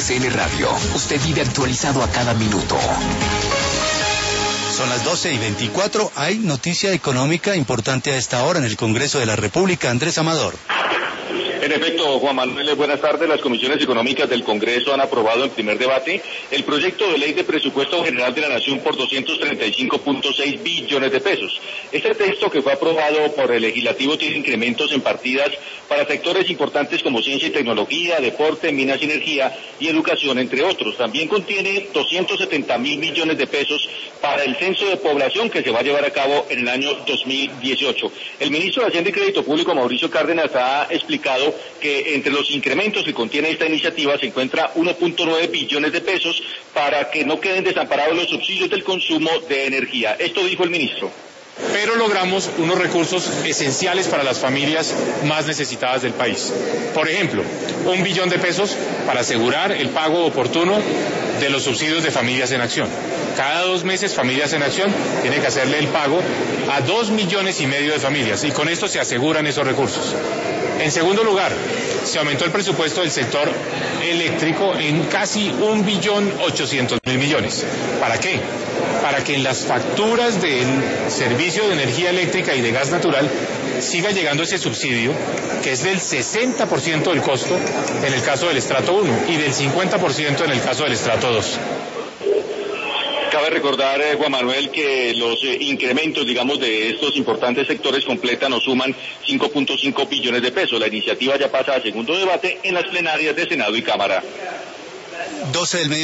RCN Radio. Usted vive actualizado a cada minuto. Son las 12:24. Hay noticia económica importante a esta hora en el Congreso de la República. Andrés Amador. En efecto, Juan Manuel, buenas tardes. Las comisiones económicas del Congreso han aprobado en primer debate el proyecto de ley de presupuesto general de la Nación por 235.6 billones de pesos. Este texto, que fue aprobado por el Legislativo, tiene incrementos en partidas para sectores importantes como ciencia y tecnología, deporte, minas y energía y educación, entre otros. También contiene 270.000 millones de pesos para el censo de población que se va a llevar a cabo en el año 2018. El ministro de Hacienda y Crédito Público, Mauricio Cárdenas, ha explicado que entre los incrementos que contiene esta iniciativa se encuentra 1.9 billones de pesos para que no queden desamparados los subsidios del consumo de energía. Esto dijo el ministro. Pero logramos unos recursos esenciales para las familias más necesitadas del país. Por ejemplo, 1 billón de pesos para asegurar el pago oportuno de los subsidios de Familias en Acción. Cada 2 meses Familias en Acción tiene que hacerle el pago a 2,5 millones de familias, y con esto se aseguran esos recursos. En segundo lugar, se aumentó el presupuesto del sector eléctrico en casi 1.800.000 millones. ¿Para qué? Para que en las facturas del servicio de energía eléctrica y de gas natural siga llegando ese subsidio, que es del 60% del costo en el caso del estrato 1 y del 50% en el caso del estrato 2. Cabe recordar, Juan Manuel, que los incrementos, de estos importantes sectores completan o suman 5.5 billones de pesos. La iniciativa ya pasa a segundo debate en las plenarias de Senado y Cámara. 12 del mediodía.